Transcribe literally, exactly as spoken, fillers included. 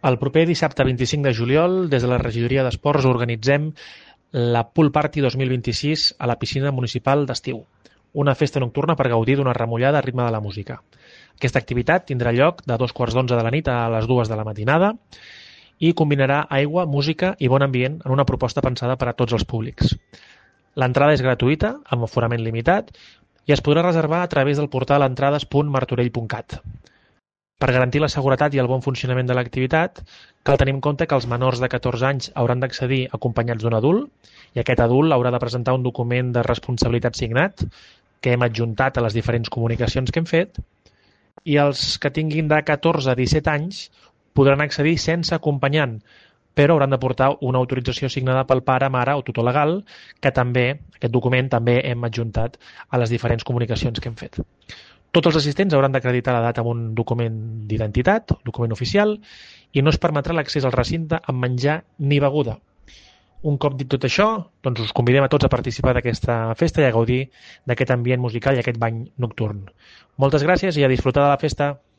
El proper dissabte vint-i-cinc de juliol, des de la regidoria d'Esports, organitzem la Pool Party dos mil vint-i-sis a la piscina municipal d'estiu. Una festa nocturna per gaudir d'una remullada a ritme de la música. Aquesta activitat tindrà lloc de dos quarts d'onze de la nit a les dues de la matinada i combinarà aigua, música i bon ambient en una proposta pensada per a tots els públics. L'entrada és gratuïta, amb aforament limitat, i es podrà reservar a través del portal entrades punt martorell punt cat. Per garantir la seguretat i el bon funcionament de l'activitat, cal tenir en compte que els menors de catorze anys hauran d'accedir acompanyats d'un adult i aquest adult haurà de presentar un document de responsabilitat signat que hem adjuntat a les diferents comunicacions que hem fet i els que tinguin de catorze a disset anys podran accedir sense acompanyant, però hauran de portar una autorització signada pel pare, mare o tutor legal, que també, aquest document també hem adjuntat a les diferents comunicacions que hem fet. Tots els assistents hauran d'acreditar la data amb un document d'identitat, document oficial, i no es permetrà l'accés al recinte amb menjar ni beguda. Un cop dit tot això, doncs us convidem a tots a participar d'aquesta festa i a gaudir d'aquest ambient musical i aquest bany nocturn. Moltes gràcies i a disfrutar de la festa!